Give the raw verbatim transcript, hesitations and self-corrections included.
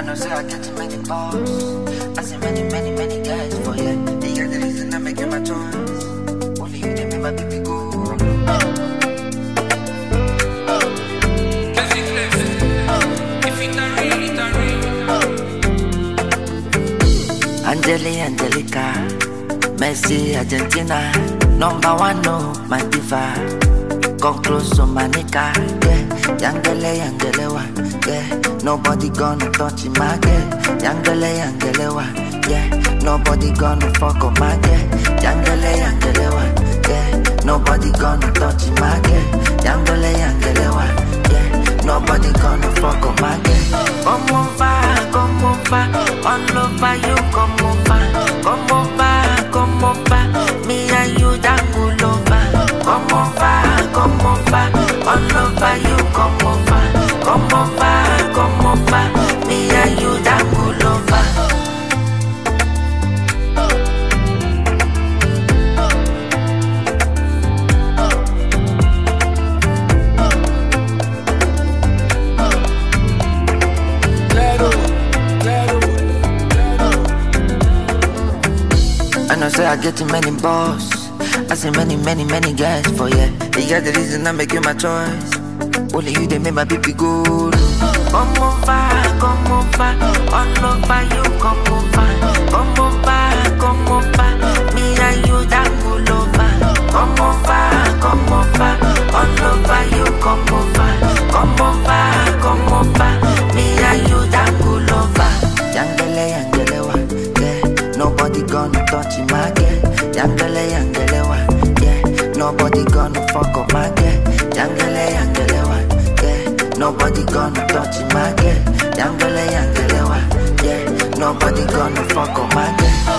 know say I get too many balls. I see many, many, many guys for you. They got the reason I'm making my choice. Only you, they make my baby go. Angeli, Angelica, Messi, Argentina, number one, no, my diva. Come close to my nigga, yeah. Yangele, Yangelewa, yeah. Nobody gonna touch him, my girl. Yangele, Yangelewa, yeah. Nobody gonna fuck up my girl. Yangele, Yangelewa, yeah. Nobody gonna touch him, my girl. Yangele, Yangelewa, yeah. Nobody gonna fuck up my girl. Come over, come over, all over you, come over, come over, come over. Me and you, that cool over. Come over, come over, all over you, come over, come over, come over. Me and you, that cool over. I know say I get too many balls. I see many, many, many guys for ya. You got the reason I'm making my choice. Only you, they make my baby go. Come over, come over, all over you, come over, come over, come over. Me and you, that cool over. Come over, come over, all over you, come over, come over, come over. Me and you, that cool over. Yangele, Yangelewa, yeah. Nobody gonna touch him, my girl. Yangele, Yangelewa, yeah. Nobody gonna fuck up my girl. Yangele, Yangelewa, yeah. Nobody gonna touch him, my girl. Yangele, Yangelewa, yeah. Nobody gonna fuck up my girl.